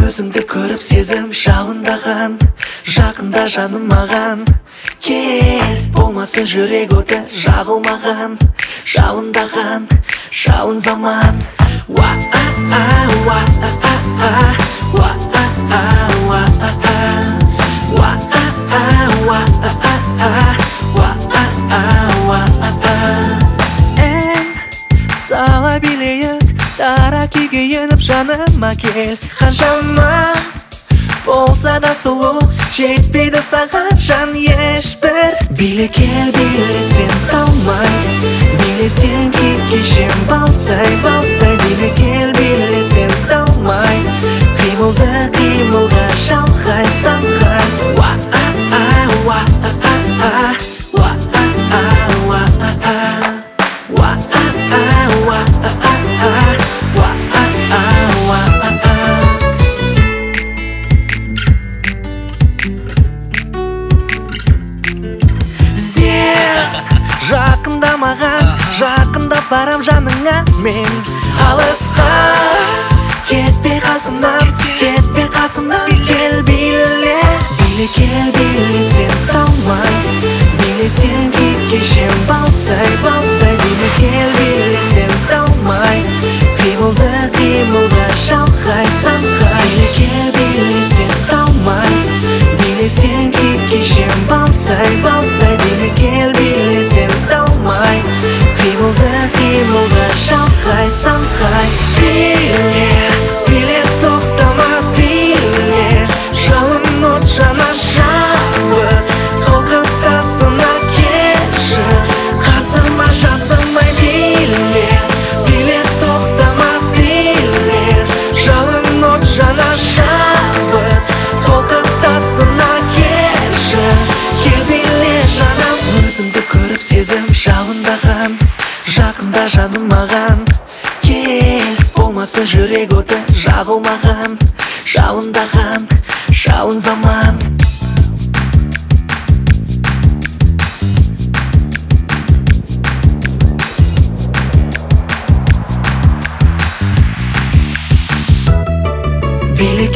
Өзіңді көріп сезім жалындаған, жақында жаным маған. Кел, болмасын жүрек оты жағылмаған, жалындаған, жалын заман. Ән сала билейік, дара күйге еніп жаныма кел. Қаншама болса да сұлу, жетпейді саған жан ешбір. Биле кел, биле сен талмай, биле сен кешем балдай, балдай. Биле кел, биле сен талмай, қимылды қимылға шалқай самғай. Жақында маған, жақында барам жаныңа мен. Алысқа кетпе қасымнан, кетпе қасымнан. Кел биле, биле кел, биле сен талмай, биле сен кешем балдай, балдай. Биле кел, биле сен талмай, қимылды қимылға шалқай самғай. Биле кел, биле сен талмай, биле сен кешем балдай, балдай. Биле кел, биле сен талмай, қимылды қимылға шалқай самғай. Биле, биле тоқтама, биле, жалын от жана шабыт, қолқытасына келші, қасыма жасырмай. Биле, биле тоқтама, биле, жалын от жана шабыт, қолқытасына келші. Кел биле жаным, өзіңді көріп сезім жалындаған, жақында жаным маған. Кел, болмасын жүрек оты жағылмаған, жалындаған, жалын заман. Биле